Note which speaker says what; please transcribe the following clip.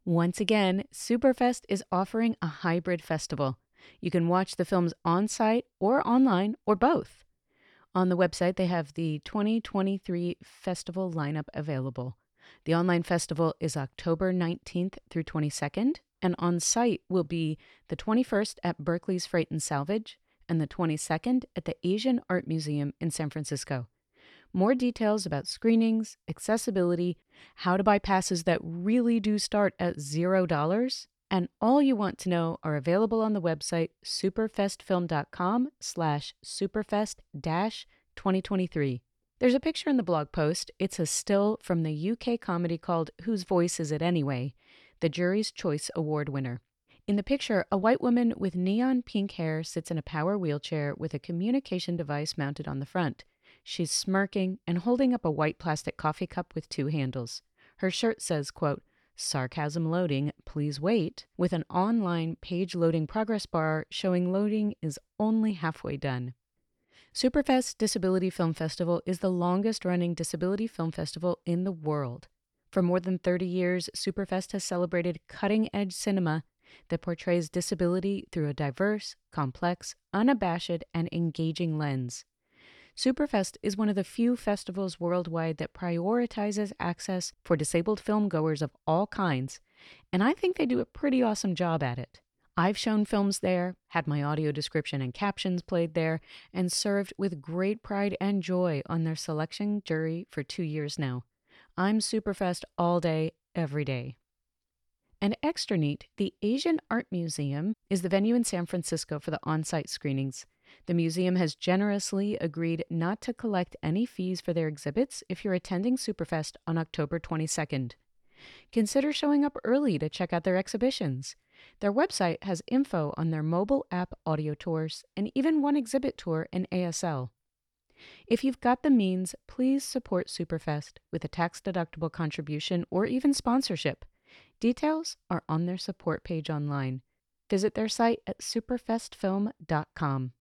Speaker 1: Once again, Superfest is offering a hybrid festival. You can watch the films on site or online or both. On the website, they have the 2023 festival lineup available. The online festival is October 19th through 22nd, and on site will be the 21st at Berkeley's Freight and Salvage and the 22nd at the Asian Art Museum in San Francisco. More details about screenings, accessibility, how to buy passes that really do start at $0, and all you want to know are available on the website superfestfilm.com/superfest-2023. There's a picture in the blog post. It's a still from the UK comedy called Whose Voice Is It Anyway?, the Jury's Choice Award winner. In the picture, a white woman with neon pink hair sits in a power wheelchair with a communication device mounted on the front. She's smirking and holding up a white plastic coffee cup with two handles. Her shirt says, quote, "Sarcasm loading, please wait," with an online page loading progress bar showing loading is only halfway done. Superfest Disability Film Festival is the longest-running disability film festival in the world. For more than 30 years, Superfest has celebrated cutting-edge cinema that portrays disability through a diverse, complex, unabashed, and engaging lens. Superfest is one of the few festivals worldwide that prioritizes access for disabled filmgoers of all kinds, and I think they do a pretty awesome job at it. I've shown films there, had my audio description and captions played there, and served with great pride and joy on their selection jury for 2 years now. I'm Superfest all day, every day. And extra neat, the Asian Art Museum is the venue in San Francisco for the on-site screenings. The museum has generously agreed not to collect any fees for their exhibits if you're attending Superfest on October 22nd. Consider showing up early to check out their exhibitions. Their website has info on their mobile app audio tours and even one exhibit tour in ASL. If you've got the means, please support Superfest with a tax-deductible contribution or even sponsorship. Details are on their support page online. Visit their site at superfestfilm.com.